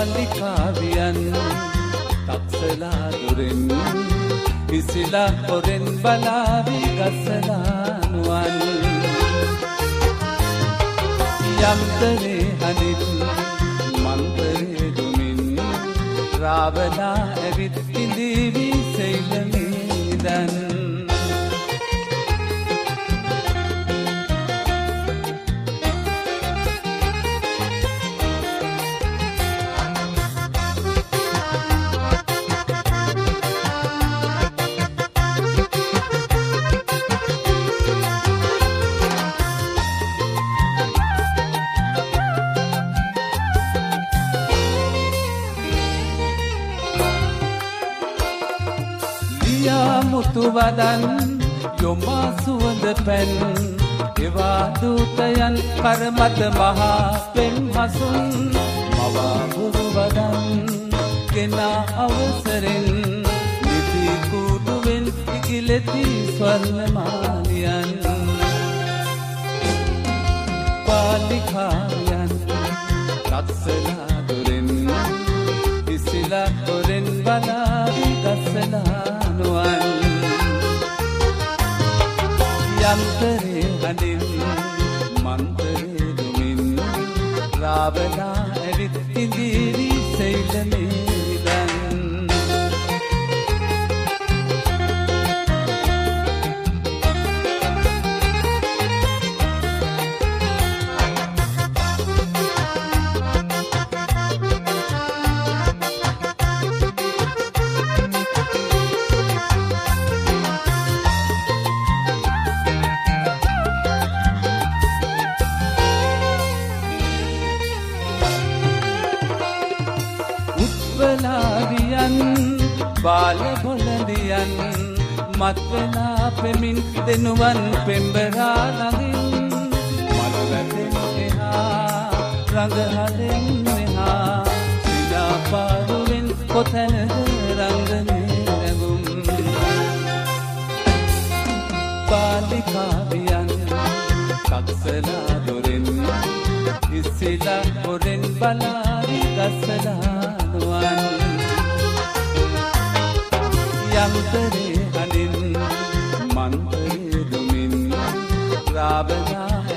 පාලිකාවියන් තක්සලා දුරෙන් ඉසිලා හොරෙන් බලාවි ගසලානුවන් යම්තරේ හනිත් මන්තරේ දුමින් රාවලා ඇවිත් ඉඳීවි සෙයිලමීදන් මුතුවදන් යොමා සුවඳ පැන් එවා දූතයන් කරමත මහා පෙම් හසුන් මවා බුරුවදන් ගෙනා අවසරෙන් නිති කුඩුවෙන් ඉගිලෙති ස්වර්ණමාලියන් පාලිකායන් තක්සලා දුරෙන් ඉසිලා හොරෙන් බලාවි ගසලා යම්තරේ හඬින් මන්තරේ දුමින් රාවලා ඇවිත් ඉඳීවි සෙයිලමීදන් බාල බොලදියන් මත්වෙලා පෙමින් දෙනුවන් පෙම්බරා ළඟින් මලවැටෙන් එහා රඟහලෙන් මෙහා සිලාපාරුවෙන් කොතැනද රංගනේ රැඟුම් පාලිකාවියන් තක්සලා දොරෙන් ඉසිලා හොරෙන් බලාවි ගසලානුවන් යම්තරේ හඬින් මන්තරේ දුමින් රාවලා